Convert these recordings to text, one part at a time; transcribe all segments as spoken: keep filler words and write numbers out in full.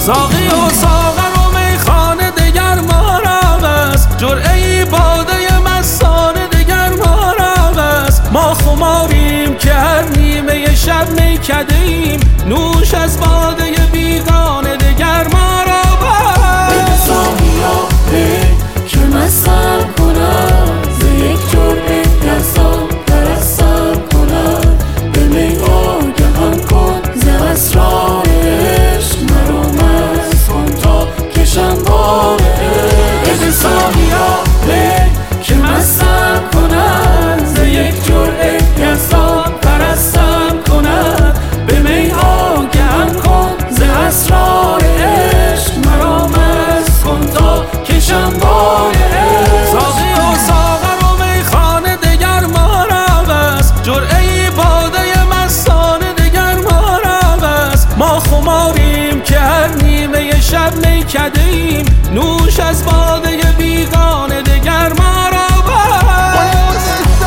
ساقی و ساغر و میخانه دگر ما را بس، جرعه باده مستانه دگر ما را بس. ما خماریم که هر نیمه شب میکده ایم، نوش از باده بیگانه دگر ما را بس. بده ساقیا به که مستم کند، ز یک جرعه یزدان پرستم کند. به می آگهم کن ز اسرار عشق، مرا مست کن تا کشم بار عشق. بده ساقیا به که مستم کند، ز یک جرعه یزدان پرستم کند. به می آگهم کن ز اسرار عشق، مرا مست کن تا کشم بار عشق. ساقی و ساغر و میخانه دگر ما را بس، جرعه باده مستانه دگر ما را بس. ما خماریم که هر نیمه شب میکده ایم، نوش از باده بیگانه دگر ما را بس.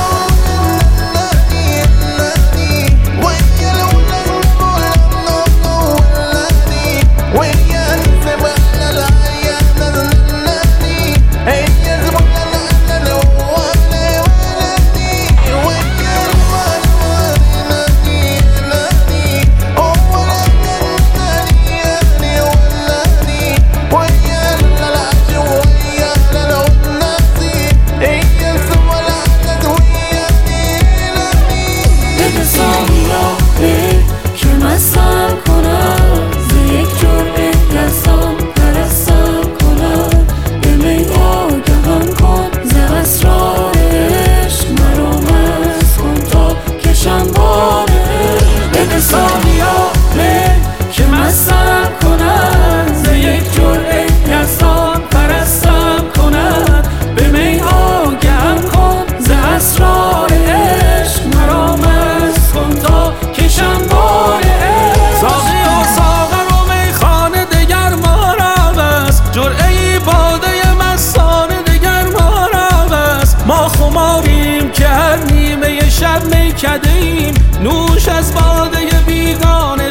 ما خماریم که هر نیمه شب میکده ایم، نوش از باده بیگانه